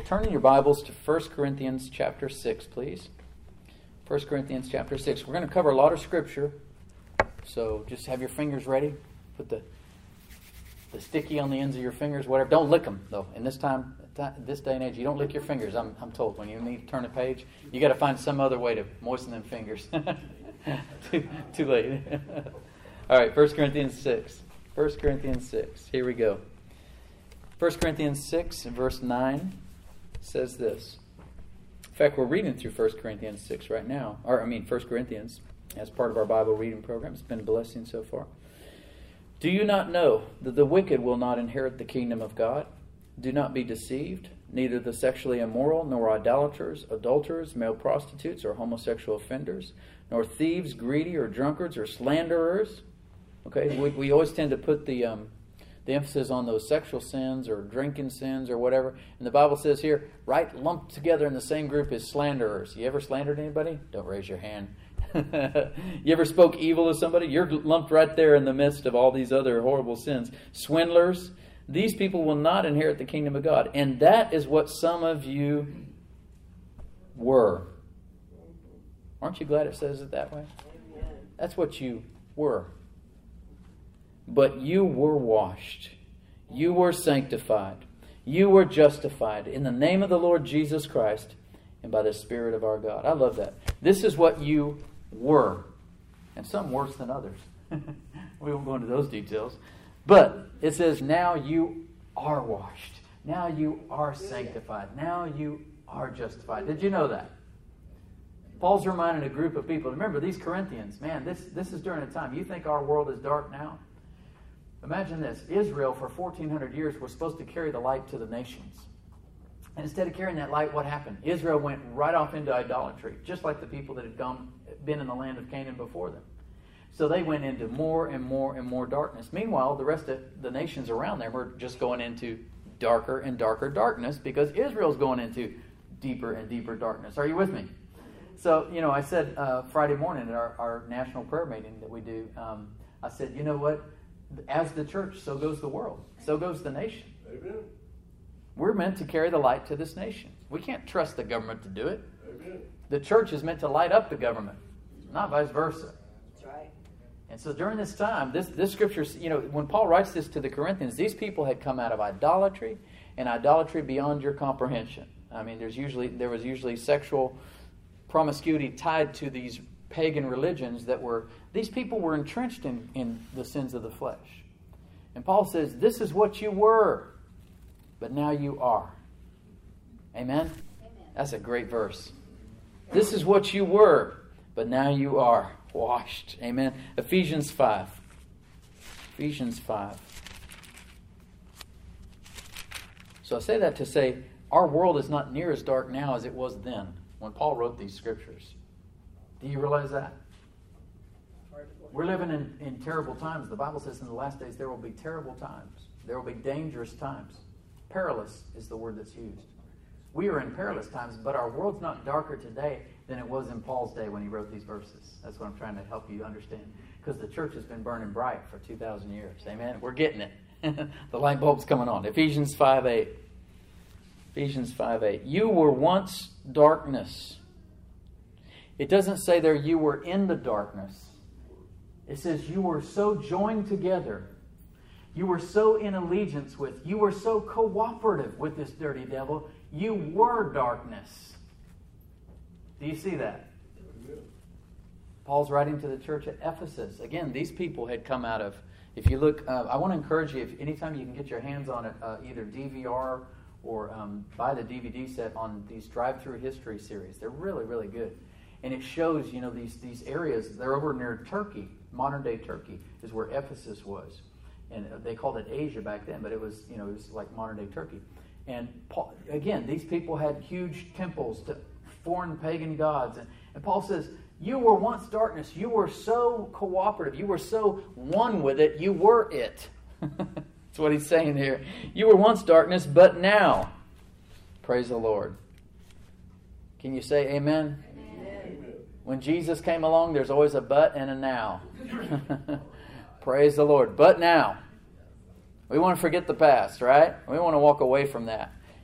turn in your Bibles to 1 Corinthians chapter 6, please. 1 Corinthians chapter 6. We're going to cover a lot of Scripture, so just have your fingers ready. Put the sticky on the ends of your fingers, whatever. Don't lick them, though. In this day and age, you don't lick your fingers. I'm told when you need to turn a page, you got to find some other way to moisten them fingers. Too late. All right, 1 Corinthians 6. 1 Corinthians 6. Here we go. 1 Corinthians 6 and verse 9 says this. In fact, we're reading through 1 Corinthians 6 right now. 1 Corinthians as part of our Bible reading program. It's been a blessing so far. Do you not know that the wicked will not inherit the kingdom of God? Do not be deceived. Neither the sexually immoral, nor idolaters, adulterers, male prostitutes, or homosexual offenders, nor thieves, greedy, or drunkards, or slanderers. Okay, we always tend to put the emphasis on those sexual sins or drinking sins or whatever. And the Bible says here, right lumped together in the same group is slanderers. You ever slandered anybody? Don't raise your hand. You ever spoke evil of somebody? You're lumped right there in the midst of all these other horrible sins. Swindlers. These people will not inherit the kingdom of God. And that is what some of you were. Aren't you glad it says it that way? That's what you were. But you were washed. You were sanctified. You were justified in the name of the Lord Jesus Christ and by the Spirit of our God. I love that. This is what you were. And some worse than others. We won't go into those details. But it says now you are washed. Now you are sanctified. Now you are justified. Did you know that? Paul's reminding a group of people. Remember, these Corinthians, man, this is during a time. You think our world is dark now? Imagine this. Israel, for 1,400 years, was supposed to carry the light to the nations. And instead of carrying that light, what happened? Israel went right off into idolatry, just like the people that had been in the land of Canaan before them. So they went into more and more and more darkness. Meanwhile, the rest of the nations around them were just going into darker and darker darkness because Israel's going into deeper and deeper darkness. Are you with me? So, I said Friday morning at our national prayer meeting that we do, I said, you know what? As the church, so goes the world. So goes the nation. Amen. We're meant to carry the light to this nation. We can't trust the government to do it. Amen. The church is meant to light up the government, not vice versa. That's right. And so during this time, this scripture, when Paul writes this to the Corinthians, these people had come out of idolatry and idolatry beyond your comprehension. I mean, there was usually sexual promiscuity tied to these pagan religions these people were entrenched in the sins of the flesh. And Paul says, this is what you were, but now you are. Amen? That's a great verse. This is what you were, but now you are washed. Amen? Ephesians 5. Ephesians 5. So I say that to say, our world is not near as dark now as it was then, when Paul wrote these scriptures. Do you realize that? We're living in terrible times. The Bible says in the last days there will be terrible times. There will be dangerous times. Perilous is the word that's used. We are in perilous times, but our world's not darker today than it was in Paul's day when he wrote these verses. That's what I'm trying to help you understand. Because the church has been burning bright for 2,000 years. Amen? We're getting it. The light bulb's coming on. Ephesians 5:8. Ephesians 5:8. You were once darkness. It doesn't say there you were in the darkness. It says you were so joined together. You were so in allegiance with. You were so cooperative with this dirty devil. You were darkness. Do you see that? Paul's writing to the church at Ephesus. Again, these people had come out of, if you look, I want to encourage you, if anytime you can get your hands on it, either DVR or buy the DVD set on these drive-through history series. They're really, really good. And it shows, these areas, they're over near Turkey, modern-day Turkey is where Ephesus was. And they called it Asia back then, but it was like modern-day Turkey. And Paul, again, these people had huge temples to foreign pagan gods. And Paul says, you were once darkness. You were so cooperative. You were so one with it. You were it. That's what he's saying here. You were once darkness, but now. Praise the Lord. Can you say amen? Amen. When Jesus came along, there's always a but and a now. Praise the Lord. But now. We want to forget the past, right? We want to walk away from that.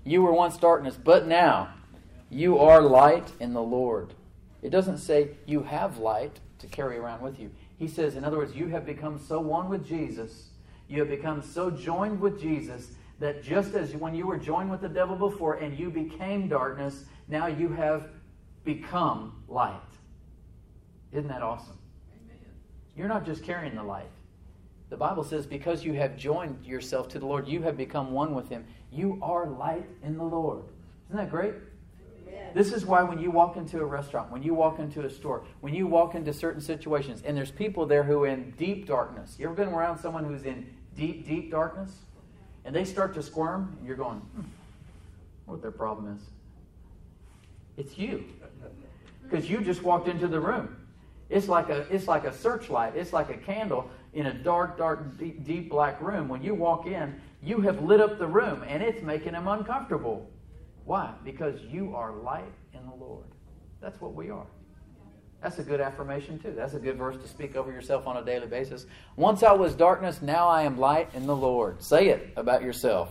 You were once darkness, but now you are light in the Lord. It doesn't say you have light to carry around with you. He says, in other words, you have become so one with Jesus, you have become so joined with Jesus, that just as when you were joined with the devil before and you became darkness, now you have become light. Isn't that awesome? Amen. You're not just carrying the light. The Bible says because you have joined yourself to the Lord, you have become one with Him. You are light in the Lord. Isn't that great? Amen. This is why when you walk into a restaurant, when you walk into a store, when you walk into certain situations, and there's people there who are in deep darkness. You ever been around someone who's in deep, deep darkness? And they start to squirm, and you're going, what their problem is? It's you. Because you just walked into the room. It's like a searchlight. It's like a candle in a dark, dark, deep, deep black room. When you walk in, you have lit up the room, and it's making them uncomfortable. Why? Because you are light in the Lord. That's what we are. That's a good affirmation too. That's a good verse to speak over yourself on a daily basis. Once I was darkness, now I am light in the Lord. Say it about yourself.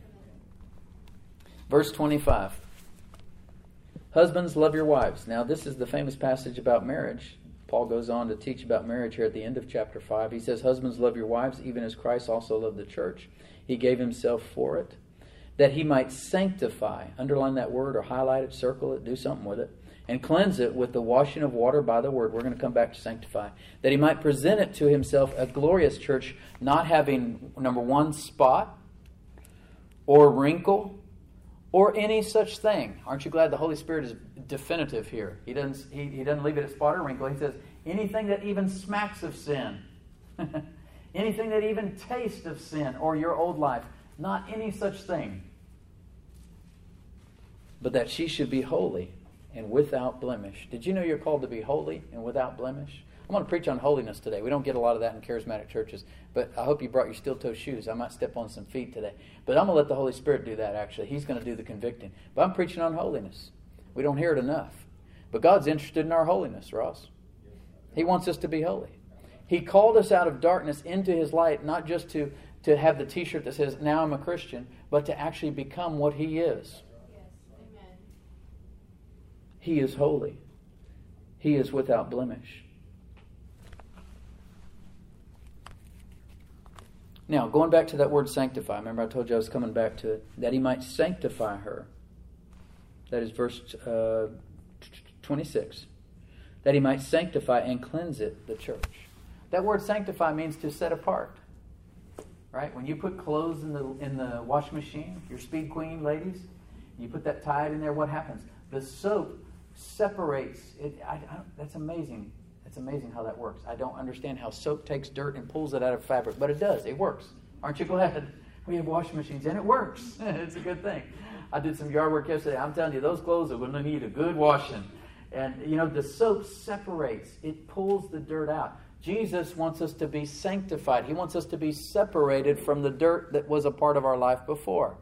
Verse 25. Husbands, love your wives. Now this is the famous passage about marriage. Paul goes on to teach about marriage here at the end of chapter 5. He says, husbands, love your wives, even as Christ also loved the church. He gave himself for it, that he might sanctify. Underline that word or highlight it, circle it, do something with it. And cleanse it with the washing of water by the word. We're going to come back to sanctify. That he might present it to himself a glorious church, not having, number one, spot or wrinkle or any such thing. Aren't you glad the Holy Spirit is definitive here? He doesn't leave it at spot or wrinkle. He says anything that even smacks of sin. Anything that even tastes of sin or your old life. Not any such thing. But that she should be holy and without blemish. Did you know you're called to be holy and without blemish? I'm going to preach on holiness today. We don't get a lot of that in charismatic churches, but I hope you brought your steel-toe shoes. I might step on some feet today. But I'm going to let the Holy Spirit do that, actually. He's going to do the convicting. But I'm preaching on holiness. We don't hear it enough. But God's interested in our holiness, Ross. He wants us to be holy. He called us out of darkness into His light, not just to have the t-shirt that says, now I'm a Christian, but to actually become what He is. He is holy. He is without blemish. Now, going back to that word sanctify. Remember I told you I was coming back to it. That he might sanctify her. That is verse 26. That he might sanctify and cleanse it, the church. That word sanctify means to set apart. Right? When you put clothes in the washing machine, your Speed Queen ladies, you put that Tide in there, what happens? The soap separates it. That's amazing. It's amazing how that works. I don't understand how soap takes dirt and pulls it out of fabric, but it does. It works. Aren't you glad we have washing machines and it works? It's a good thing. I did some yard work yesterday. I'm telling you, those clothes are going to need a good washing. And the soap separates. It pulls the dirt out. Jesus wants us to be sanctified. He wants us to be separated from the dirt that was a part of our life before.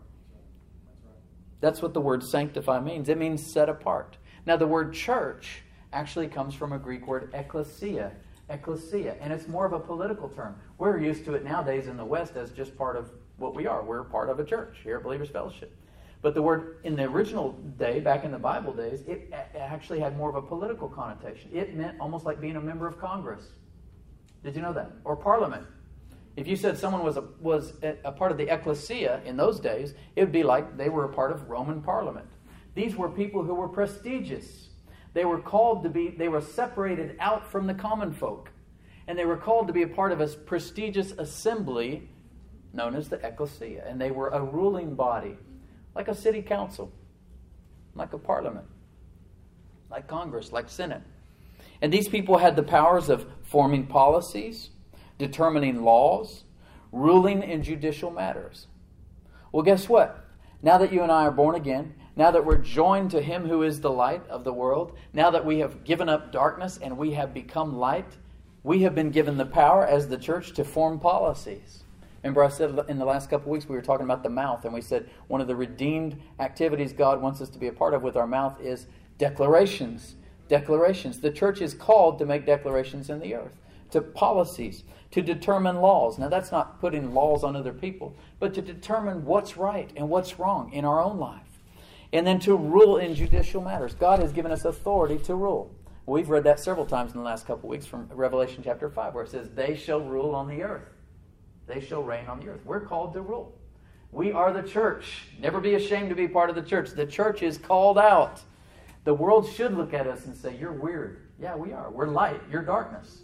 That's what the word sanctify means. It means set apart. Now, the word church actually comes from a Greek word ekklesia. Ekklesia. And it's more of a political term. We're used to it nowadays in the West as just part of what we are. We're part of a church here at Believers Fellowship. But the word in the original day, back in the Bible days, it actually had more of a political connotation. It meant almost like being a member of Congress. Did you know that? Or Parliament. If you said someone was a part of the ekklesia in those days, it would be like they were a part of Roman Parliament. These were people who were prestigious. They were called to be, they were separated out from the common folk. And they were called to be a part of a prestigious assembly known as the ekklesia. And they were a ruling body, like a city council, like a parliament, like Congress, like Senate. And these people had the powers of forming policies, determining laws, ruling in judicial matters. Well, guess what? Now that you and I are born again, now that we're joined to Him who is the light of the world, now that we have given up darkness and we have become light, we have been given the power as the church to form policies. Remember I said in the last couple of weeks we were talking about the mouth, and we said one of the redeemed activities God wants us to be a part of with our mouth is declarations. Declarations. The church is called to make declarations in the earth. to policies, to determine laws. Now, that's not putting laws on other people, but to determine what's right and what's wrong in our own life. And then to rule in judicial matters. God has given us authority to rule. We've read that several times in the last couple of weeks from Revelation chapter 5, where it says, they shall rule on the earth. They shall reign on the earth. We're called to rule. We are the church. Never be ashamed to be part of the church. The church is called out. The world should look at us and say, you're weird. Yeah, we are. We're light. You're darkness.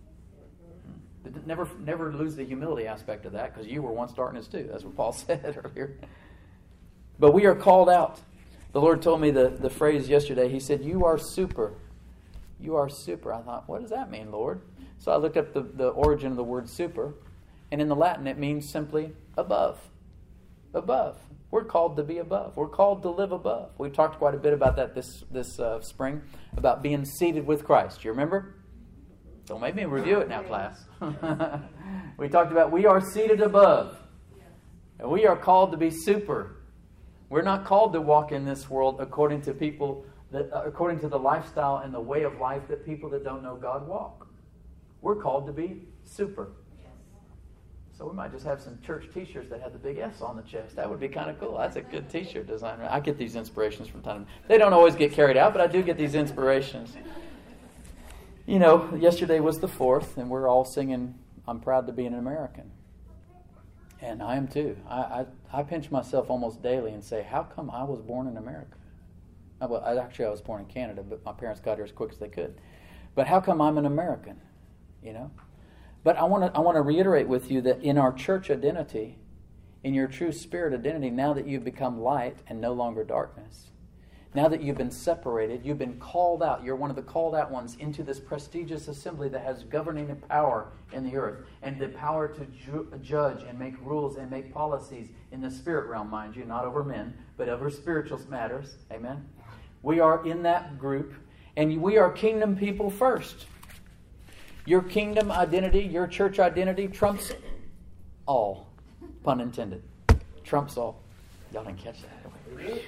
Never lose the humility aspect of that, because you were once darkness too. That's what Paul said earlier. But we are called out. The Lord told me the phrase yesterday. He said, you are super. You are super. I thought, what does that mean, Lord? So I looked up the origin of the word super. And in the Latin, it means simply above. Above. We're called to be above. We're called to live above. We've talked quite a bit about that this spring, about being seated with Christ. You remember? Don't make me review it now, class. We talked about we are seated above. And we are called to be super. We're not called to walk in this world according to the lifestyle and the way of life that people that don't know God walk. We're called to be super. So we might just have some church t-shirts that have the big S on the chest. That would be kind of cool. That's a good t-shirt design. I get these inspirations from time to time. They don't always get carried out, but I do get these inspirations. You know, yesterday was the 4th, and we're all singing, I'm proud to be an American. And I am too. I pinch myself almost daily and say, how come I was born in America? Well, actually, I was born in Canada, but my parents got here as quick as they could. But how come I'm an American? You know? But I want to reiterate with you that in our church identity, in your true spirit identity, now that you've become light and no longer darkness, now that you've been separated, you've been called out, you're one of the called out ones into this prestigious assembly that has governing power in the earth and the power to judge and make rules and make policies in the spirit realm, mind you, not over men, but over spiritual matters. Amen? We are in that group, and we are kingdom people first. Your kingdom identity, your church identity trumps all. Pun intended. Trumps all. Y'all didn't catch that.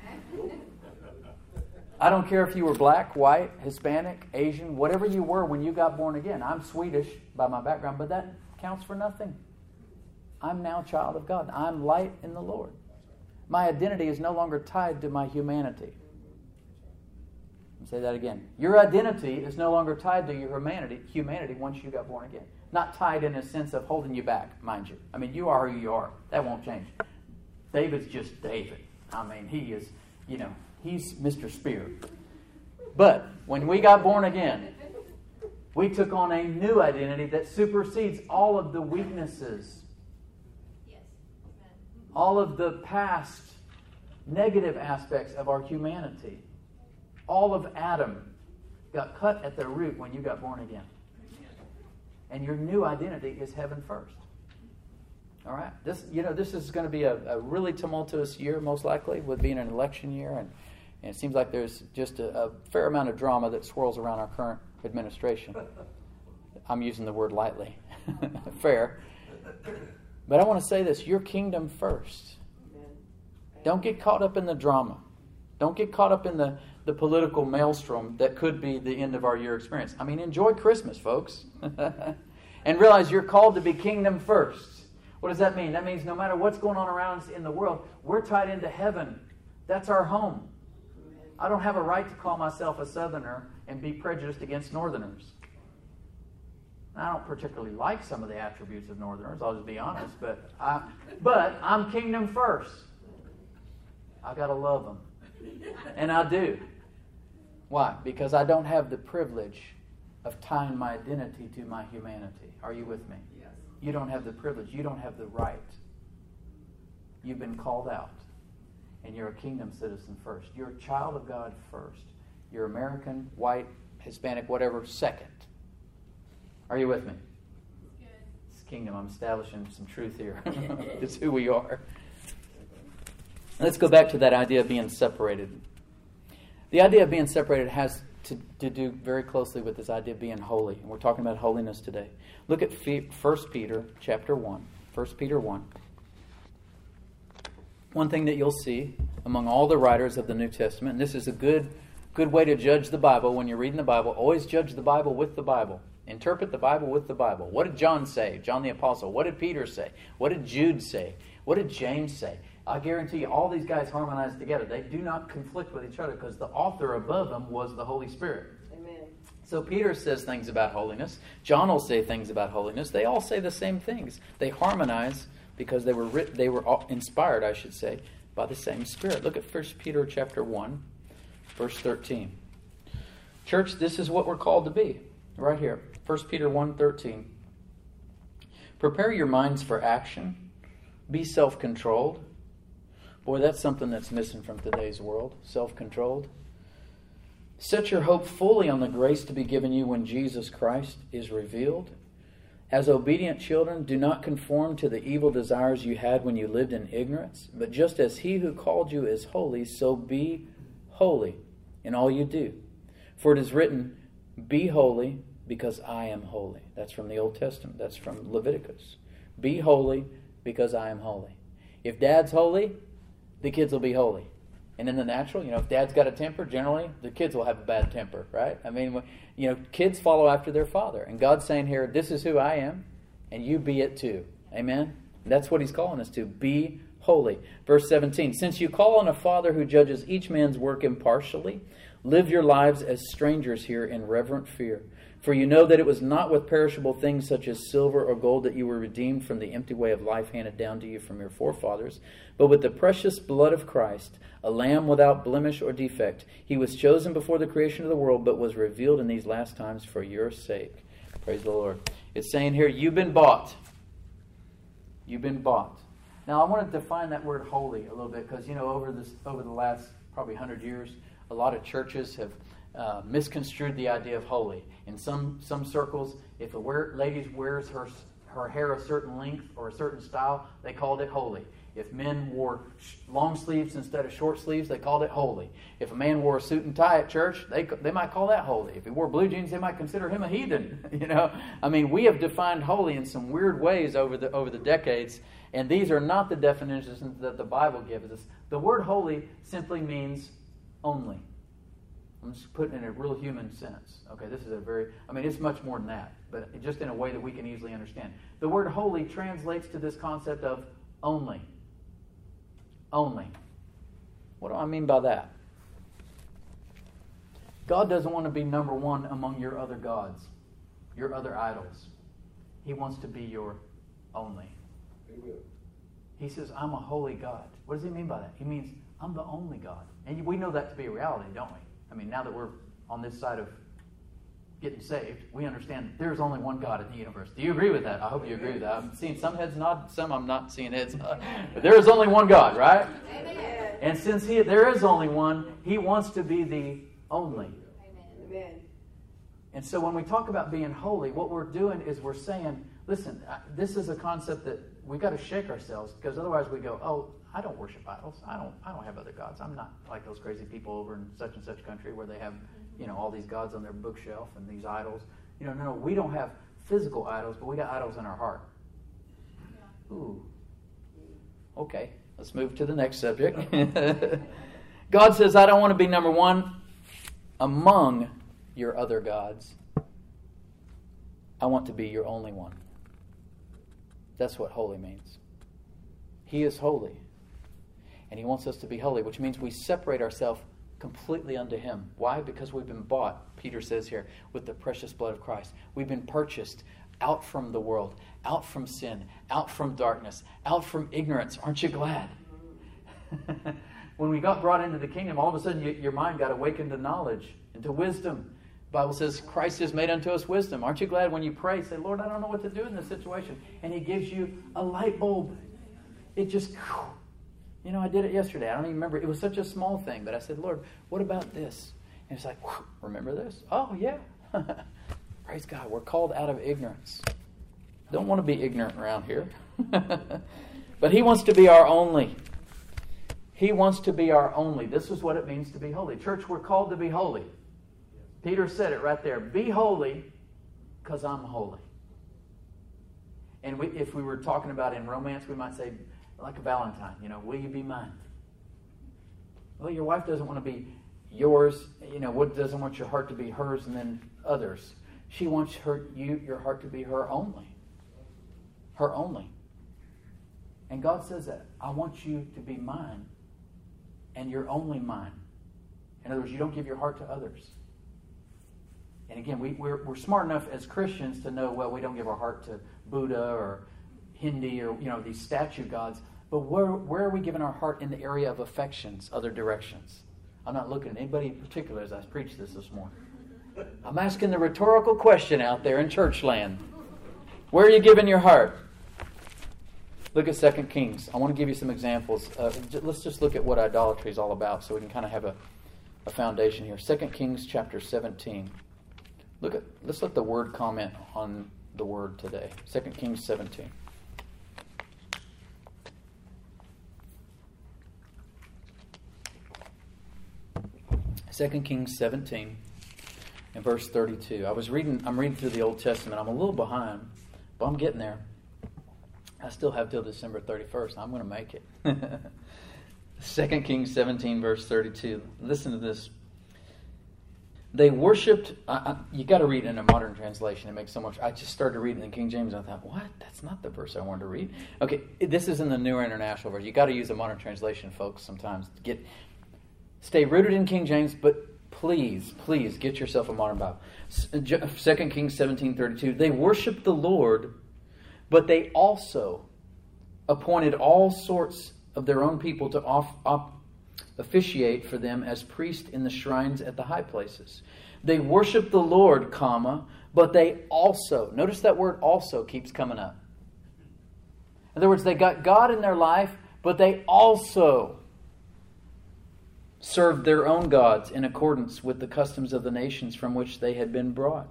I don't care if you were black, white, Hispanic, Asian, whatever you were when you got born again. I'm Swedish by my background, but that counts for nothing. I'm now a child of God. I'm light in the Lord. My identity is no longer tied to my humanity. I'll say that again. Your identity is no longer tied to your humanity once you got born again. Not tied in a sense of holding you back, mind you. I mean, you are who you are. That won't change. David's just David. I mean, he is, he's Mr. Spear. But when we got born again, we took on a new identity that supersedes all of the weaknesses, all of the past negative aspects of our humanity. All of Adam got cut at the root when you got born again. And your new identity is heaven first. All right? This is going to be a really tumultuous year, most likely, with being an election year. And it seems like there's just a fair amount of drama that swirls around our current administration. I'm using the word lightly. Fair. But I want to say this. Your kingdom first. Don't get caught up in the drama. Don't get caught up in the political maelstrom that could be the end of our year experience. I mean, enjoy Christmas, folks. And realize you're called to be kingdom first. What does that mean? That means no matter what's going on around us in the world, we're tied into heaven. That's our home. I don't have a right to call myself a Southerner and be prejudiced against Northerners. I don't particularly like some of the attributes of Northerners, I'll just be honest, but I'm kingdom first. I got to love them. And I do. Why? Because I don't have the privilege of tying my identity to my humanity. Are you with me? Yes. You don't have the privilege. You don't have the right. You've been called out. And you're a kingdom citizen first. You're a child of God first. You're American, white, Hispanic, whatever, second. Are you with me? Good. It's kingdom. I'm establishing some truth here. It's who we are. Let's go back to that idea of being separated. The idea of being separated has to do very closely with this idea of being holy. And we're talking about holiness today. Look at 1 Peter chapter 1. 1 Peter 1. One thing that you'll see among all the writers of the New Testament, and this is a good way to judge the Bible when you're reading the Bible, always judge the Bible with the Bible Interpret the Bible with the Bible. What did John say? John the Apostle. What did Peter say? What did Jude say? What did James say? I guarantee you, all these guys harmonized together. They do not conflict with each other because the author above them was the Holy Spirit. Amen. So Peter says things about holiness. John will say things about holiness. They all say the same things. They harmonize because they were inspired, I should say, by the same Spirit. Look at 1 Peter chapter 1, verse 13. Church, this is what we're called to be. Right here. 1 Peter 1:13. Prepare your minds for action. Be self-controlled. Boy, that's something that's missing from today's world. Self-controlled. Set your hope fully on the grace to be given you when Jesus Christ is revealed. As obedient children, do not conform to the evil desires you had when you lived in ignorance, but just as He who called you is holy, so be holy in all you do. For it is written, be holy because I am holy. That's from the Old Testament. That's from Leviticus. Be holy because I am holy. If Dad's holy, the kids will be holy. And in the natural, if Dad's got a temper, generally the kids will have a bad temper, right? I mean, kids follow after their father. And God's saying here, this is who I am, and you be it too. Amen? And that's what He's calling us to. Be holy. Verse 17, since you call on a Father who judges each man's work impartially, live your lives as strangers here in reverent fear. For you know that it was not with perishable things such as silver or gold that you were redeemed from the empty way of life handed down to you from your forefathers, but with the precious blood of Christ, a lamb without blemish or defect. He was chosen before the creation of the world, but was revealed in these last times for your sake. Praise the Lord. It's saying here, you've been bought. You've been bought. Now, I want to define that word holy a little bit, because, over the last probably 100 years, a lot of churches have misconstrued the idea of holy. In some circles, if a lady wears her hair a certain length or a certain style, they called it holy. If men wore long sleeves instead of short sleeves, they called it holy. If a man wore a suit and tie at church, they might call that holy. If he wore blue jeans, they might consider him a heathen. I mean, we have defined holy in some weird ways over the decades, and these are not the definitions that the Bible gives us. The word holy simply means only. I'm just putting it in a real human sense. Okay, this is it's much more than that, but just in a way that we can easily understand. The word holy translates to this concept of only. Only. What do I mean by that? God doesn't want to be number one among your other gods, your other idols. He wants to be your only. Amen. He says, I'm a holy God. What does He mean by that? He means, I'm the only God. And we know that to be a reality, don't we? I mean, now that we're on this side of getting saved, we understand there's only one God in the universe. Do you agree with that? I hope you agree with that. I'm seeing some heads nod, some I'm not seeing heads nod. But there is only one God, right? Amen. And since there is only one, He wants to be the only. Amen. And so when we talk about being holy, what we're doing is we're saying, listen, this is a concept that we've got to shake ourselves, because otherwise we go, oh, I don't worship idols. I don't have other gods. I'm not like those crazy people over in such and such country where they have, all these gods on their bookshelf and these idols. No, we don't have physical idols, but we got idols in our heart. Ooh. Okay, let's move to the next subject. God says, I don't want to be number one among your other gods. I want to be your only one. That's what holy means. He is holy. And He wants us to be holy, which means we separate ourselves completely unto Him. Why? Because we've been bought, Peter says here, with the precious blood of Christ. We've been purchased out from the world, out from sin, out from darkness, out from ignorance. Aren't you glad? When we got brought into the kingdom, all of a sudden your mind got awakened to knowledge and to wisdom. The Bible says Christ has made unto us wisdom. Aren't you glad when you pray, say, Lord, I don't know what to do in this situation. And He gives you a light bulb. It just... I did it yesterday. I don't even remember. It was such a small thing. But I said, Lord, what about this? And it's like, remember this? Oh, yeah. Praise God. We're called out of ignorance. Don't want to be ignorant around here. But He wants to be our only. He wants to be our only. This is what it means to be holy. Church, we're called to be holy. Peter said it right there. Be holy because I'm holy. And if we were talking about in romance, we might say, like a Valentine, will you be mine? Well, your wife doesn't want to be yours, doesn't want your heart to be hers and then others. She wants your heart to be her only. Her only. And God says that. I want you to be mine. And you're only mine. In other words, you don't give your heart to others. And again, we're smart enough as Christians to know, well, we don't give our heart to Buddha or Hindi or these statue gods. But where are we giving our heart in the area of affections, other directions? I'm not looking at anybody in particular as I preach this morning. I'm asking the rhetorical question out there in church land. Where are you giving your heart? Look at 2 Kings. I want to give you some examples. Let's just look at what idolatry is all about so we can kind of have a foundation here. 2 Kings chapter 17. Let's let the word comment on the word today. 2 Kings 17. Second Kings 17 and verse 32. I'm reading through the Old Testament. I'm a little behind, but I'm getting there. I still have till December 31st. I'm going to make it. 2 Kings 17 verse 32. Listen to this. They worshipped, you got to read it in a modern translation. It makes so much. I just started reading in King James and I thought, what? That's not the verse I wanted to read. Okay, this is in the Newer International Version. You got to use a modern translation, folks, sometimes. Stay rooted in King James, but please get yourself a modern Bible. 2 Kings 17:32. They worshiped the Lord, but they also appointed all sorts of their own people to officiate for them as priests in the shrines at the high places. They worshiped the Lord, but they also, notice that word also keeps coming up. In other words, they got God in their life, but they also served their own gods in accordance with the customs of the nations from which they had been brought.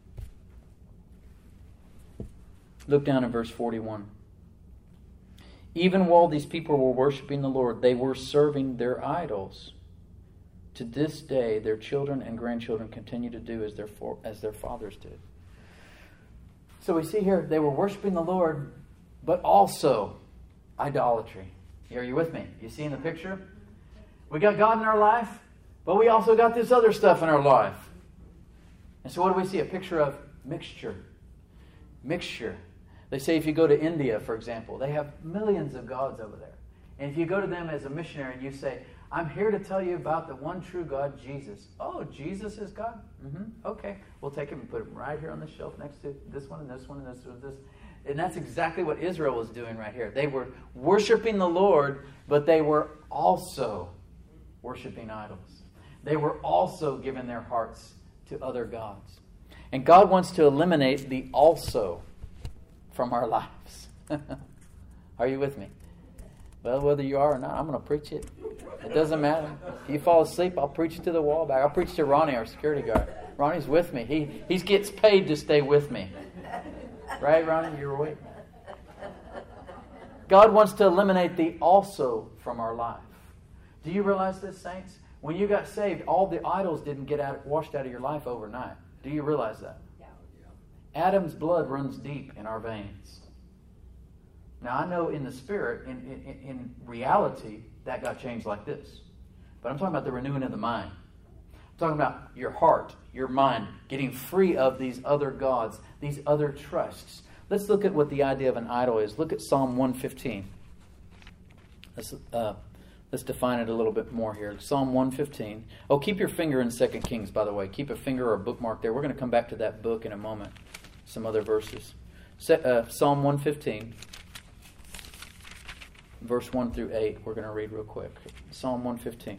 Look down at verse 41. Even while these people were worshiping the Lord, they were serving their idols. To this day, their children and grandchildren continue to do as their fathers did. So we see here, they were worshiping the Lord, but also idolatry. Are you with me? You see in the picture? We got God in our life, but we also got this other stuff in our life. And so what do we see? A picture of mixture. Mixture. They say if you go to India, for example, they have millions of gods over there. And if you go to them as a missionary and you say, I'm here to tell you about the one true God, Jesus. Oh, Jesus is God? Okay. We'll take him and put him right here on the shelf next to this one and this one and this one and this. And that's exactly what Israel was doing right here. They were worshiping the Lord, but they were also worshiping idols. They were also giving their hearts to other gods. And God wants to eliminate the also from our lives. Are you with me? Well, whether you are or not, I'm going to preach it. It doesn't matter. If you fall asleep, I'll preach it to the wall back. I'll preach to Ronnie, our security guard. Ronnie's with me. He gets paid to stay with me. Right, Ronnie? You're awake. God wants to eliminate the also from our life. Do you realize this, saints? When you got saved, all the idols didn't get washed out of your life overnight. Do you realize that? Yeah. Adam's blood runs deep in our veins. Now, I know in the spirit, in reality, that got changed like this. But I'm talking about the renewing of the mind. I'm talking about your heart, your mind, getting free of these other gods, these other trusts. Let's look at what the idea of an idol is. Look at Psalm 115. Let's define it a little bit more here. Psalm 115. Oh, keep your finger in 2 Kings, by the way. Keep a finger or a bookmark there. We're going to come back to that book in a moment. Some other verses. Psalm 115. Verse 1 through 8. We're going to read real quick. Psalm 115.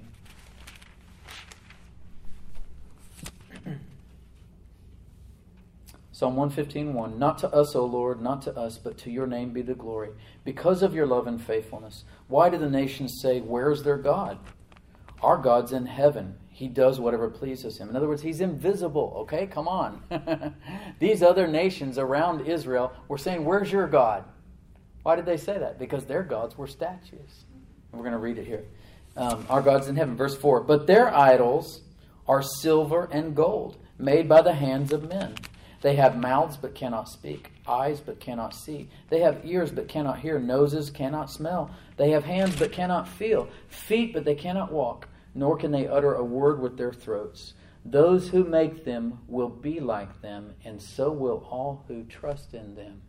Psalm 115:1. Not to us, O Lord, not to us, but to your name be the glory, because of your love and faithfulness. Why do the nations say, where is their God? Our God's in heaven. He does whatever pleases him. In other words, he's invisible. Okay, come on. These other nations around Israel were saying, where's your God? Why did they say that? Because their gods were statues. And we're going to read it here. Our God's in heaven. Verse 4. But their idols are silver and gold, made by the hands of men. They have mouths but cannot speak, eyes but cannot see. They have ears but cannot hear, noses cannot smell. They have hands but cannot feel, feet but they cannot walk, nor can they utter a word with their throats. Those who make them will be like them, and so will all who trust in them.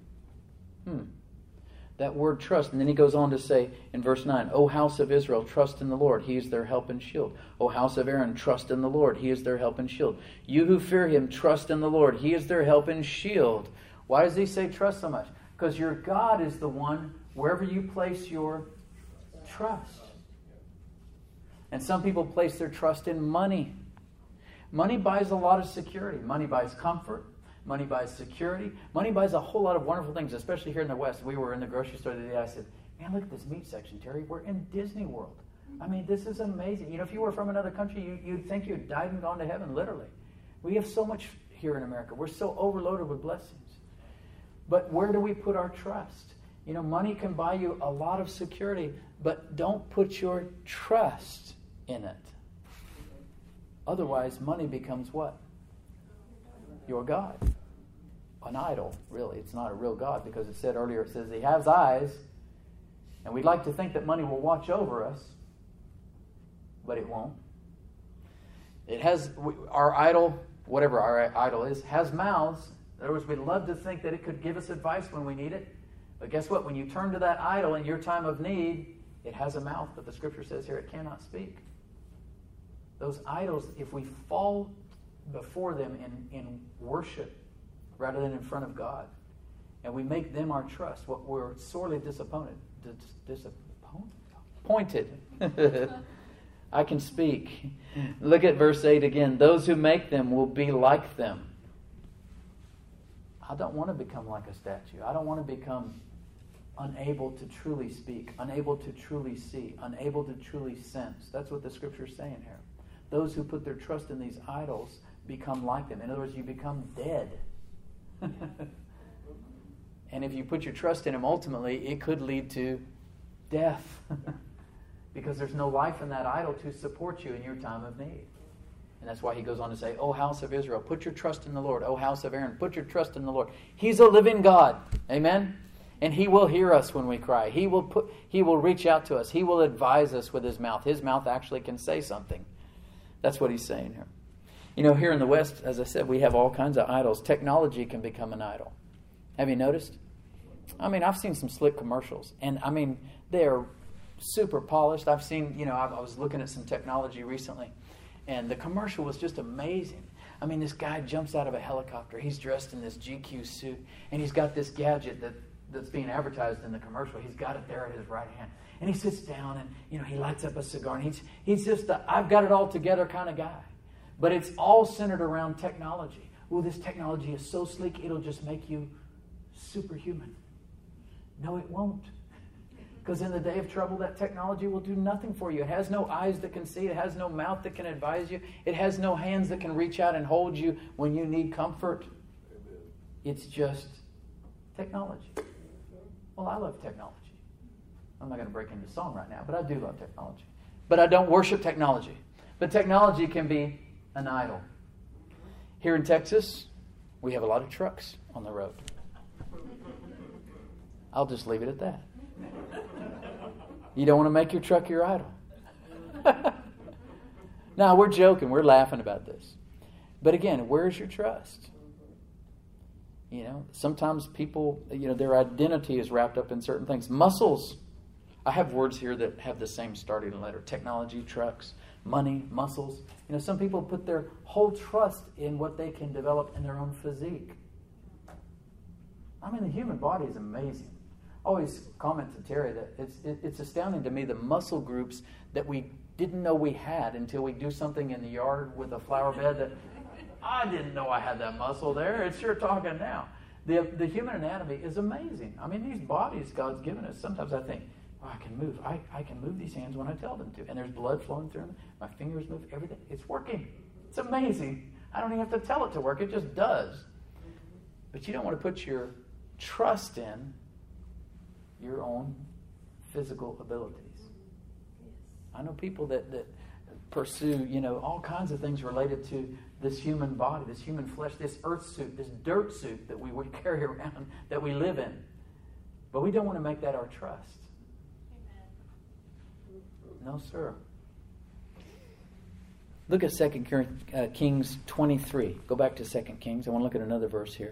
That word trust. And then he goes on to say in verse 9, O house of Israel, trust in the Lord. He is their help and shield. O house of Aaron, trust in the Lord. He is their help and shield. You who fear him, trust in the Lord. He is their help and shield. Why does he say trust so much? Because your God is the one wherever you place your trust. And some people place their trust in money. Money buys a lot of security. Money buys comfort. Money buys security. Money buys a whole lot of wonderful things, especially here in the West. We were in the grocery store the other day. I said, man, look at this meat section, Terry. We're in Disney World. I mean, this is amazing. You know, if you were from another country, you'd think you'd died and gone to heaven, literally. We have so much here in America. We're so overloaded with blessings. But where do we put our trust? You know, money can buy you a lot of security, but don't put your trust in it. Otherwise, money becomes what? Your God. An idol, really. It's not a real God, because it said earlier, it says he has eyes, and we'd like to think that money will watch over us, but it won't. It has, our idol, whatever our idol is, has mouths. In other words, we'd love to think that it could give us advice when we need it, but guess what? When you turn to that idol in your time of need, it has a mouth, but the scripture says here it cannot speak. Those idols, if we fall before them in worship rather than in front of God, and we make them our trust, what we're sorely disappointed. I can speak. Look at verse 8 again. Those who make them will be like them. I don't want to become like a statue. I don't want to become unable to truly speak, unable to truly see, unable to truly sense. That's what the scripture is saying here. Those who put their trust in these idols become like them. In other words, you become dead. And if you put your trust in him, ultimately, it could lead to death. Because there's no life in that idol to support you in your time of need. And that's why he goes on to say, O house of Israel, put your trust in the Lord. O house of Aaron, put your trust in the Lord. He's a living God. Amen? And he will hear us when we cry. He will reach out to us. He will advise us with his mouth. His mouth actually can say something. That's what he's saying here. You know, here in the West, as I said, we have all kinds of idols. Technology can become an idol. Have you noticed? I mean, I've seen some slick commercials. And, I mean, they're super polished. I've seen, you know, I was looking at some technology recently. And the commercial was just amazing. I mean, this guy jumps out of a helicopter. He's dressed in this GQ suit. And he's got this gadget that's being advertised in the commercial. He's got it there at his right hand. And he sits down and, you know, he lights up a cigar. And he's just a I've got it all together kind of guy. But it's all centered around technology. Oh, this technology is so sleek, it'll just make you superhuman. No, it won't. Because in the day of trouble, that technology will do nothing for you. It has no eyes that can see. It has no mouth that can advise you. It has no hands that can reach out and hold you when you need comfort. It's just technology. Well, I love technology. I'm not going to break into song right now, but I do love technology. But I don't worship technology. But technology can be an idol. Here in Texas, we have a lot of trucks on the road. I'll just leave it at that. You don't want to make your truck your idol. Now, we're joking. We're laughing about this. But again, where's your trust? You know, sometimes people, you know, their identity is wrapped up in certain things. Muscles. I have words here that have the same starting letter. Technology, trucks, money, muscles. You know, some people put their whole trust in what they can develop in their own physique. I mean, the human body is amazing. I always comment to Terry that it's astounding to me the muscle groups that we didn't know we had until we do something in the yard with a flower bed that I didn't know I had that muscle there. It's sure talking now. The human anatomy is amazing. I mean, these bodies God's given us. Sometimes I think, oh, I can move. I can move these hands when I tell them to. And there's blood flowing through them. My fingers move. Everything. It's working. It's amazing. I don't even have to tell it to work. It just does. But you don't want to put your trust in your own physical abilities. I know people that pursue, you know, all kinds of things related to this human body, this human flesh, this earth suit, this dirt suit that we would carry around, that we live in. But we don't want to make that our trust. Amen. No, sir. Look at 2 Kings 23. Go back to 2 Kings. I want to look at another verse here.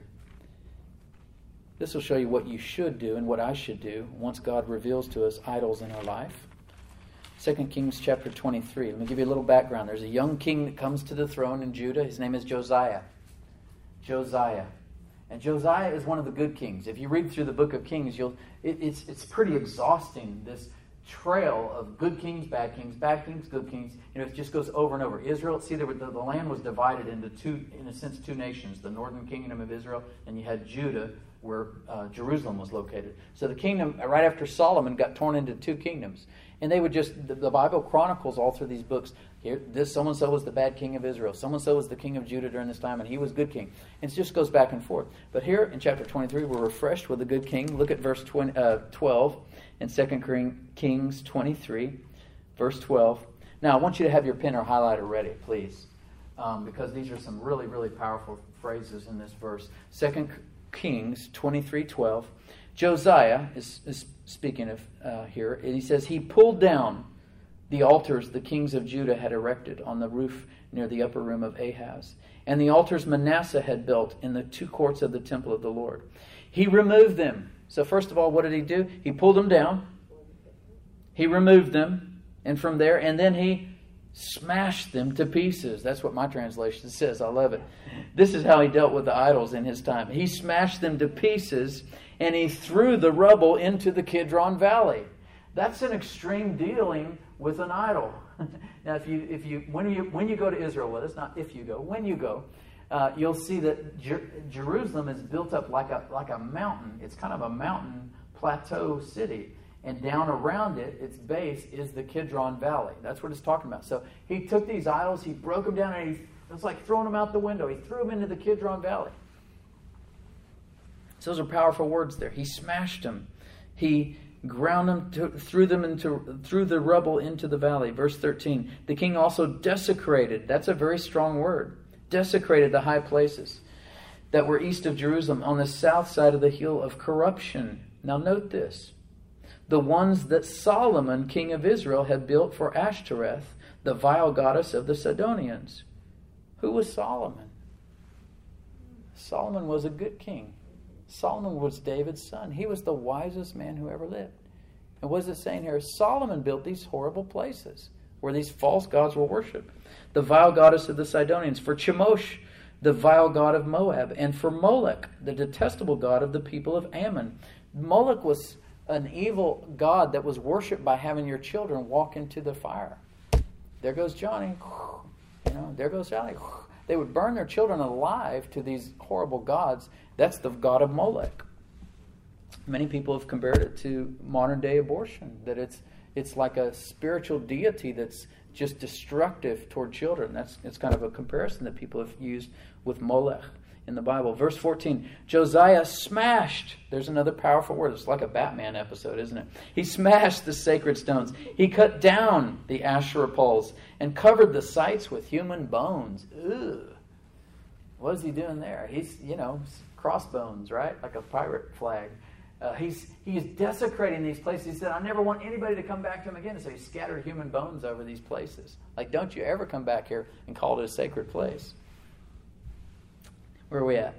This will show you what you should do and what I should do once God reveals to us idols in our life. 2 Kings chapter 23. Let me give you a little background. There's a young king that comes to the throne in Judah. His name is Josiah. Josiah. And Josiah is one of the good kings. If you read through the book of Kings, it's pretty exhausting, this trail of good kings, bad kings, good kings. It just goes over and over. Israel, see, the land was divided into two nations, the northern kingdom of Israel, and you had Judah, where Jerusalem was located. So the kingdom, right after Solomon, got torn into two kingdoms. And they would the Bible chronicles all through these books. Here, this so-and-so was the bad king of Israel. So-and-so was the king of Judah during this time, and he was good king. And it just goes back and forth. But here in chapter 23, we're refreshed with a good king. Look at verse 12 in 2 Kings 23, verse 12. Now, I want you to have your pen or highlighter ready, please, because these are some really, really powerful phrases in this verse. 2 Kings 23:12. Josiah is speaking of here, and he says, he pulled down the altars the kings of Judah had erected on the roof near the upper room of Ahaz, and the altars Manasseh had built in the two courts of the temple of the Lord. He removed them. So first of all, what did he do? He pulled them down. He removed them, and from there, and then he smashed them to pieces. That's what my translation says. I love it. This is how he dealt with the idols in his time. He smashed them to pieces, and he threw the rubble into the Kidron Valley. That's an extreme dealing with an idol. Now, when you go to Israel with us, not if you go, when you go, you'll see that Jerusalem is built up like a mountain. It's kind of a mountain plateau city. And down around it, its base, is the Kidron Valley. That's what it's talking about. So he took these idols, he broke them down, and it was like throwing them out the window. He threw them into the Kidron Valley. So those are powerful words there. He smashed them. He ground them, threw the rubble into the valley. Verse 13, the king also desecrated, that's a very strong word, desecrated the high places that were east of Jerusalem on the south side of the hill of corruption. Now note this. The ones that Solomon, king of Israel, had built for Ashtoreth, the vile goddess of the Sidonians. Who was Solomon? Solomon was a good king. Solomon was David's son. He was the wisest man who ever lived. And what is it saying here? Solomon built these horrible places where these false gods were worshipped. The vile goddess of the Sidonians. For Chemosh, the vile god of Moab. And for Molech, the detestable god of the people of Ammon. Molech was an evil god that was worshipped by having your children walk into the fire. There goes Johnny. There goes Sally. They would burn their children alive to these horrible gods. That's the god of Molech. Many people have compared it to modern day abortion, that it's like a spiritual deity that's just destructive toward children. It's kind of a comparison that people have used with Molech in the Bible. Verse 14, Josiah smashed. There's another powerful word. It's like a Batman episode, isn't it? He smashed the sacred stones. He cut down the Asherah poles and covered the sites with human bones. Ugh. What is he doing there? He's, crossbones, right? Like a pirate flag. He's desecrating these places. He said, I never want anybody to come back to him again. So he scattered human bones over these places. Like, don't you ever come back here and call it a sacred place. Where are we at?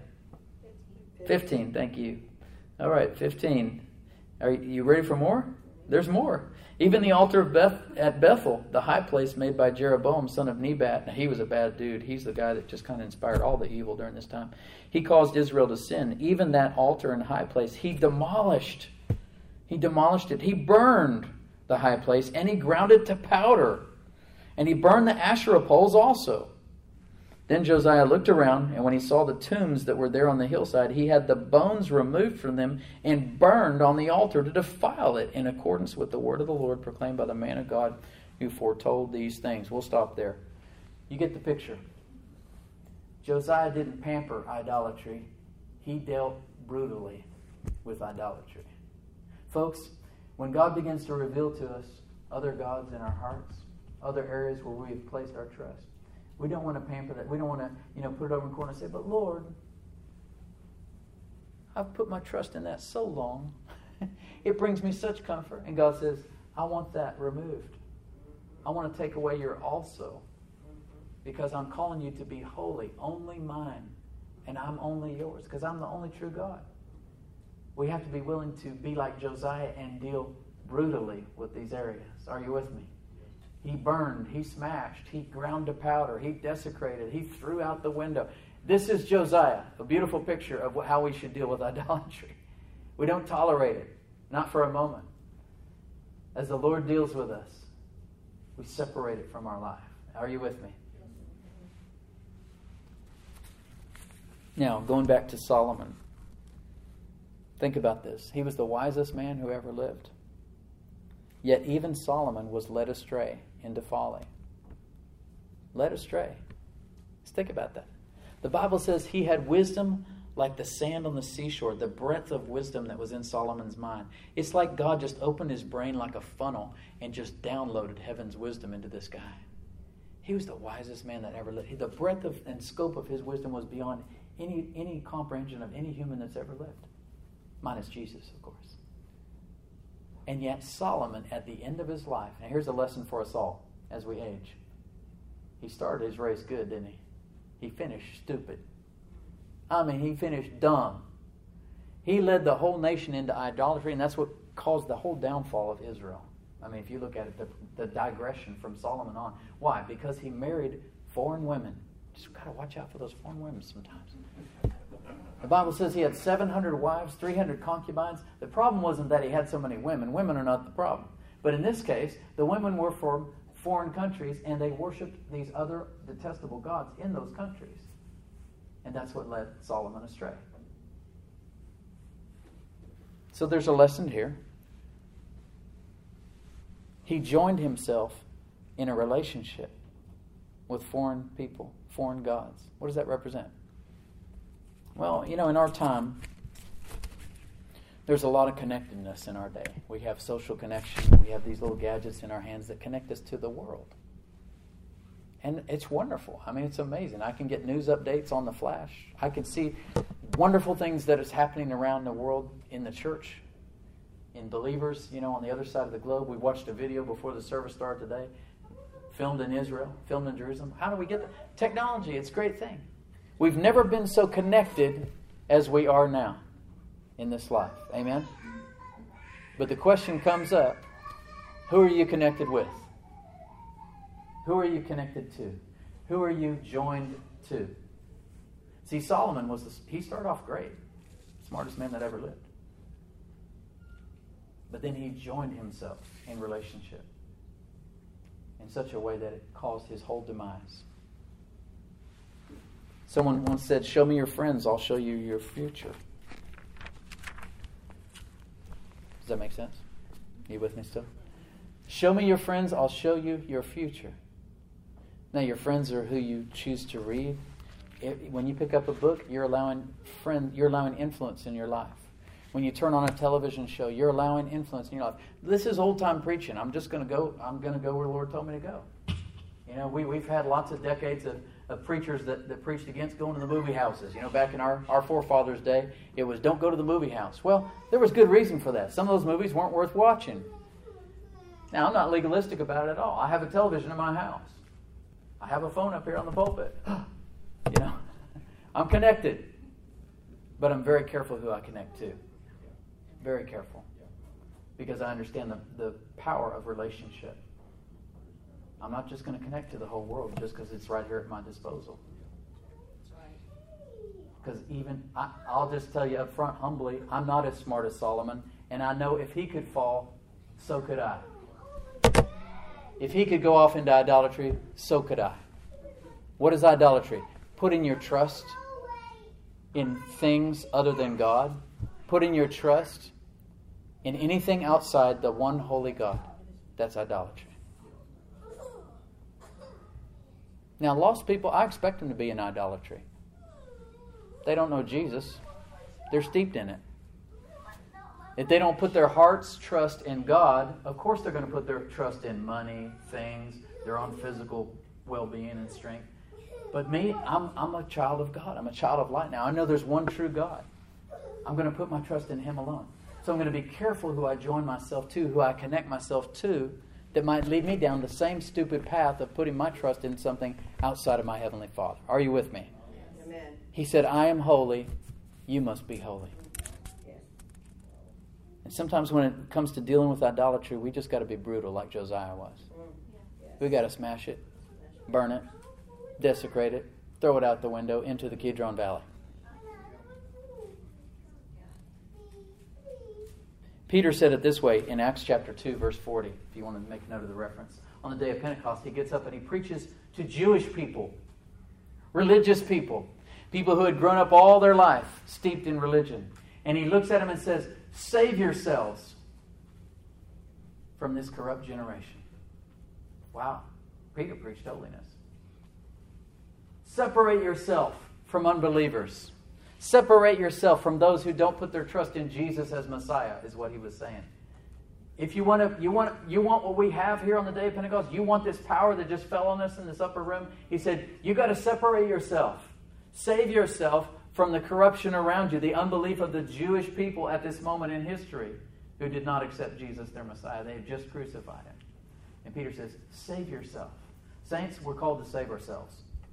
15, thank you. All right, 15. Are you ready for more? There's more. Even the altar at Bethel, the high place made by Jeroboam, son of Nebat. Now, he was a bad dude. He's the guy that just kind of inspired all the evil during this time. He caused Israel to sin. Even that altar and high place, he demolished. He demolished it. He burned the high place, and he ground it to powder. And he burned the Asherah poles also. Then Josiah looked around, and when he saw the tombs that were there on the hillside, he had the bones removed from them and burned on the altar to defile it, in accordance with the word of the Lord proclaimed by the man of God who foretold these things. We'll stop there. You get the picture. Josiah didn't pamper idolatry. He dealt brutally with idolatry. Folks, when God begins to reveal to us other gods in our hearts, other areas where we have placed our trust, we don't want to pamper that. We don't want to, put it over in the corner and say, but Lord, I've put my trust in that so long. It brings me such comfort. And God says, I want that removed. I want to take away your also. Because I'm calling you to be holy, only mine, and I'm only yours, because I'm the only true God. We have to be willing to be like Josiah and deal brutally with these areas. Are you with me? He burned, he smashed, he ground to powder, he desecrated, he threw out the window. This is Josiah, a beautiful picture of how we should deal with idolatry. We don't tolerate it, not for a moment. As the Lord deals with us, we separate it from our life. Are you with me? Now, going back to Solomon. Think about this. He was the wisest man who ever lived. Yet even Solomon was led astray into folly. Led astray. Let's think about that. The Bible says he had wisdom like the sand on the seashore, the breadth of wisdom that was in Solomon's mind. It's like God just opened his brain like a funnel and just downloaded heaven's wisdom into this guy. He was the wisest man that ever lived. The breadth and scope of his wisdom was beyond any comprehension of any human that's ever lived. Minus Jesus, of course. And yet Solomon, at the end of his life, and here's a lesson for us all as we age. He started his race good, didn't he? He finished stupid. He finished dumb. He led the whole nation into idolatry, and that's what caused the whole downfall of Israel. If you look at it, the digression from Solomon on. Why? Because he married foreign women. Just got to watch out for those foreign women sometimes. The Bible says he had 700 wives, 300 concubines. The problem wasn't that he had so many women. Women are not the problem. But in this case, the women were from foreign countries, and they worshipped these other detestable gods in those countries. And that's what led Solomon astray. So there's a lesson here. He joined himself in a relationship with foreign people, foreign gods. What does that represent? Well, in our time, there's a lot of connectedness in our day. We have social connection. We have these little gadgets in our hands that connect us to the world. And it's wonderful. It's amazing. I can get news updates on the flash. I can see wonderful things that is happening around the world in the church, in believers, on the other side of the globe. We watched a video before the service started today, filmed in Israel, filmed in Jerusalem. How do we get that? Technology, it's a great thing. We've never been so connected as we are now in this life. Amen? But the question comes up, who are you connected with? Who are you connected to? Who are you joined to? See, Solomon he started off great. Smartest man that ever lived. But then he joined himself in relationship in such a way that it caused his whole demise. Someone once said, "Show me your friends, I'll show you your future." Does that make sense? Are you with me still? Show me your friends, I'll show you your future. Now, your friends are who you choose to read. When you pick up a book, you're allowing influence in your life. When you turn on a television show, you're allowing influence in your life. This is old-time preaching. I'm going to go where the Lord told me to go. We've had lots of decades of preachers that preached against going to the movie houses. Back in our forefathers' day, it was don't go to the movie house. Well, there was good reason for that. Some of those movies weren't worth watching. Now, I'm not legalistic about it at all. I have a television in my house. I have a phone up here on the pulpit. I'm connected. But I'm very careful who I connect to. Very careful. Because I understand the power of relationship. I'm not just going to connect to the whole world just because it's right here at my disposal. That's right. Because I'll just tell you up front, humbly, I'm not as smart as Solomon. And I know if he could fall, so could I. If he could go off into idolatry, so could I. What is idolatry? Putting your trust in things other than God. Putting your trust in anything outside the one holy God. That's idolatry. Now, lost people, I expect them to be in idolatry. They don't know Jesus. They're steeped in it. If they don't put their heart's trust in God, of course they're going to put their trust in money, things, their own physical well-being and strength. But me, I'm a child of God. I'm a child of light now. I know there's one true God. I'm going to put my trust in Him alone. So I'm going to be careful who I join myself to, who I connect myself to that might lead me down the same stupid path of putting my trust in something outside of my Heavenly Father. Are you with me? Amen. He said, I am holy, you must be holy. Yes. And sometimes when it comes to dealing with idolatry, we just got to be brutal like Josiah was. Yes. We got to smash it, burn it, desecrate it, throw it out the window into the Kidron Valley. Peter said it this way in Acts chapter 2, verse 40, if you want to make note of the reference. On the day of Pentecost, he gets up and he preaches to Jewish people, religious people, people who had grown up all their life steeped in religion. And he looks at them and says, save yourselves from this corrupt generation. Wow. Peter preached holiness. Separate yourself from unbelievers. Separate yourself from those who don't put their trust in Jesus as Messiah, is what he was saying. If you want what we have here on the day of Pentecost, you want this power that just fell on us in this upper room, he said, you got to separate yourself. Save yourself from the corruption around you, the unbelief of the Jewish people at this moment in history who did not accept Jesus their Messiah. They had just crucified him. And Peter says, save yourself. Saints, we're called to save ourselves.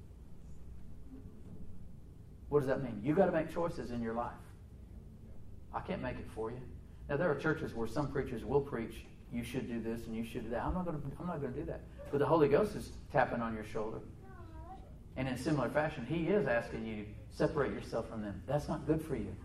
What does that mean? You've got to make choices in your life. I can't make it for you. Now, there are churches where some preachers will preach, you should do this and you should do that. I'm not going to do that. But the Holy Ghost is tapping on your shoulder. And in similar fashion, he is asking you to separate yourself from them. That's not good for you.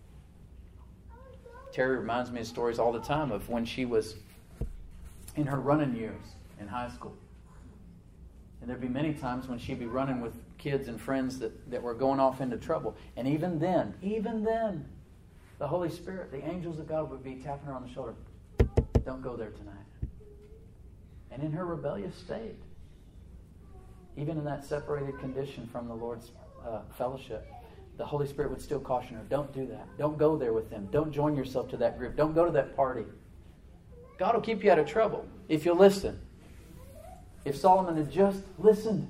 Terry reminds me of stories all the time of when she was in her running years in high school. And there'd be many times when she'd be running with kids and friends that were going off into trouble. And even then, the Holy Spirit, the angels of God would be tapping her on the shoulder. Don't go there tonight. And in her rebellious state, even in that separated condition from the Lord's fellowship, the Holy Spirit would still caution her, don't do that. Don't go there with them. Don't join yourself to that group. Don't go to that party. God will keep you out of trouble if you listen. If Solomon had just listened.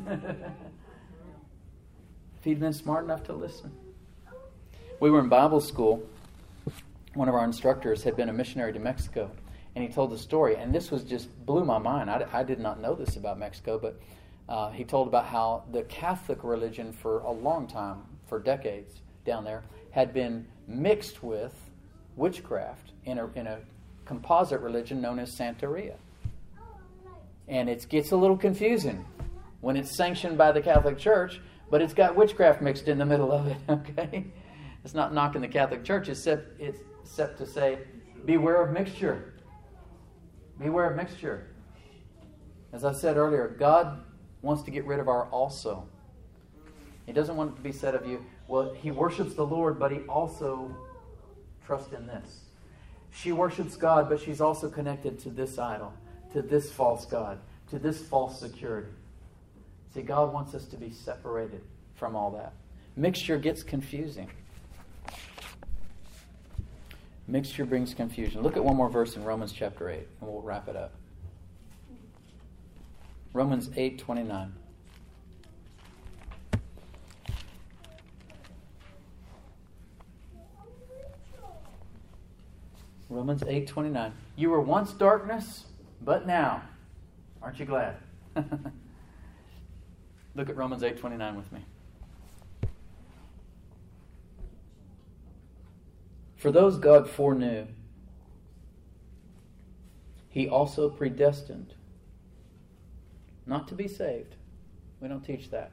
If he'd been smart enough to listen. We were in Bible school. One of our instructors had been a missionary to Mexico. And he told the story. And this was just blew my mind. I did not know this about Mexico. But he told about how the Catholic religion for a long time, for decades down there, had been mixed with witchcraft in a composite religion known as Santeria. And it gets a little confusing when it's sanctioned by the Catholic Church, but it's got witchcraft mixed in the middle of it, okay? It's not knocking the Catholic Church, except to say, beware of mixture. Beware of mixture. As I said earlier, God wants to get rid of our also. He doesn't want it to be said of you, well, he worships the Lord, but he also trusts in this. She worships God, but she's also connected to this idol, to this false God, to this false security. See, God wants us to be separated from all that. Mixture gets confusing. Mixture brings confusion. Look at one more verse in Romans chapter 8, and we'll wrap it up. Romans 8:29. Romans 8:29. You were once darkness, but now. Aren't you glad? Look at Romans 8:29 with me. For those God foreknew, he also predestined not to be saved. We don't teach that.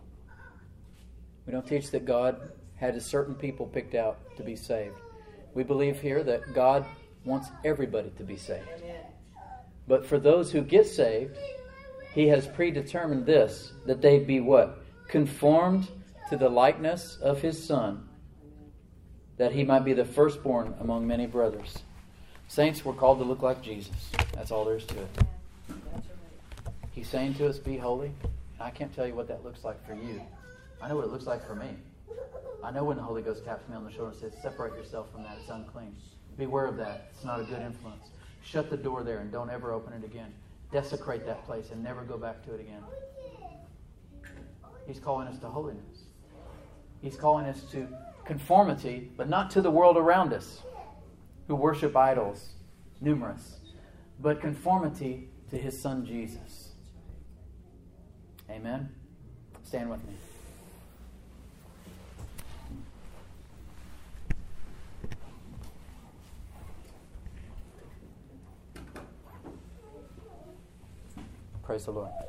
We don't teach that God had a certain people picked out to be saved. We believe here that God wants everybody to be saved. But for those who get saved, he has predetermined this, that they be what? Conformed to the likeness of his Son, that he might be the firstborn among many brothers. Saints, we're called to look like Jesus. That's all there is to it. He's saying to us, be holy. And I can't tell you what that looks like for you. I know what it looks like for me. I know when the Holy Ghost taps me on the shoulder and says, separate yourself from that. It's unclean. Beware of that. It's not a good influence. Shut the door there and don't ever open it again. Desecrate that place and never go back to it again. He's calling us to holiness. He's calling us to conformity, but not to the world around us, who worship idols, numerous, but conformity to His Son Jesus. Amen? Stand with me. Praise the Lord.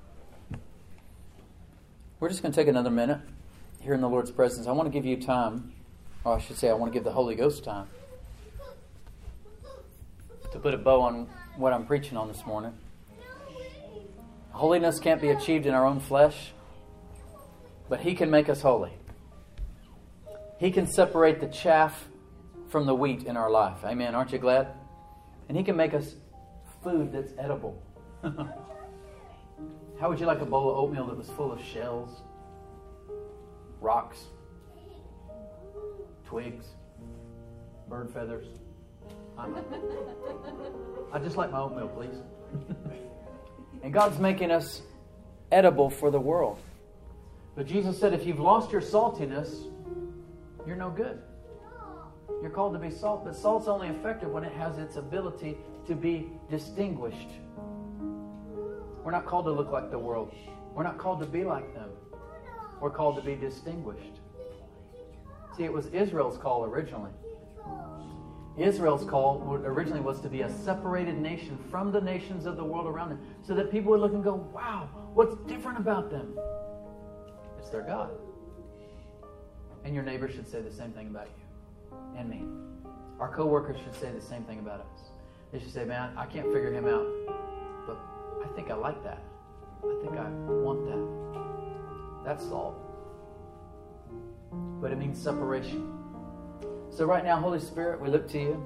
We're just going to take another minute here in the Lord's presence. I want to give you time, or I should say I want to give the Holy Ghost time to put a bow on what I'm preaching on this morning. Holiness can't be achieved in our own flesh, but He can make us holy. He can separate the chaff from the wheat in our life. Amen. Aren't you glad? And He can make us food that's edible. How would you like a bowl of oatmeal that was full of shells, rocks, twigs, bird feathers? I just like my oatmeal, please. And God's making us edible for the world. But Jesus said, if you've lost your saltiness, you're no good. You're called to be salt, but salt's only effective when it has its ability to be distinguished. We're not called to look like the world. We're not called to be like them. We're called to be distinguished. See, it was Israel's call originally. Israel's call originally was to be a separated nation from the nations of the world around them, so that people would look and go, wow, what's different about them? It's their God. And your neighbor should say the same thing about you and me. Our co-workers should say the same thing about us. They should say, man, I can't figure him out, but I think I like that. I think I want that. That's salt. But it means separation. So right now, Holy Spirit, we look to you.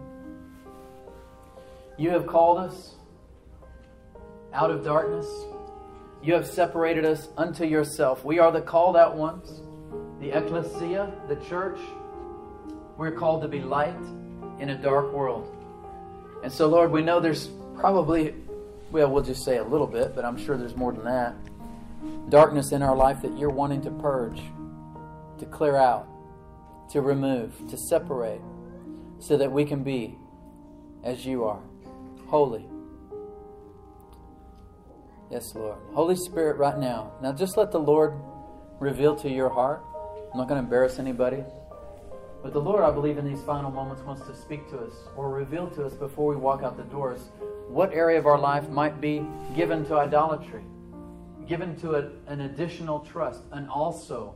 You have called us out of darkness. You have separated us unto yourself. We are the called out ones, the ecclesia, the church. We're called to be light in a dark world. And so, Lord, we know there's probably, well, we'll just say a little bit, but I'm sure there's more than that. Darkness in our life that you're wanting to purge, to clear out, to remove, to separate, so that we can be as you are, holy. Yes, Lord. Holy Spirit, right now. Now just let the Lord reveal to your heart. I'm not going to embarrass anybody. But the Lord, I believe, in these final moments wants to speak to us or reveal to us before we walk out the doors what area of our life might be given to idolatry, given to an additional trust, and also,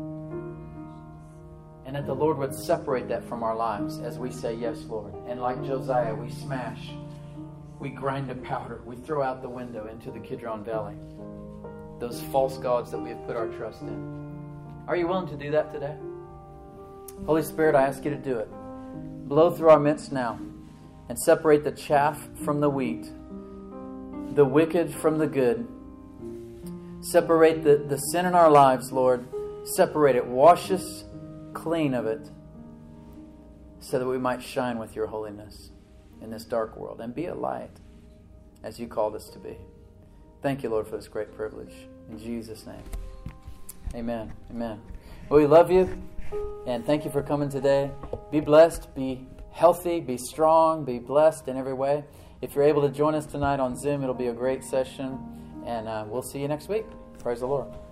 and that the Lord would separate that from our lives as we say, yes, Lord. And like Josiah, we smash, we grind to powder, we throw out the window into the Kidron Valley those false gods that we have put our trust in. Are you willing to do that today? Holy Spirit, I ask you to do it. Blow through our midst now and separate the chaff from the wheat, the wicked from the good. Separate the sin in our lives, Lord. Separate it. Wash us clean of it so that we might shine with your holiness in this dark world and be a light as you called us to be. Thank you, Lord, for this great privilege. In Jesus' name. Amen. Amen. Well, we love you, and thank you for coming today. Be blessed, be healthy, be strong, be blessed in every way. If you're able to join us tonight on Zoom, it'll be a great session, and we'll see you next week. Praise the Lord.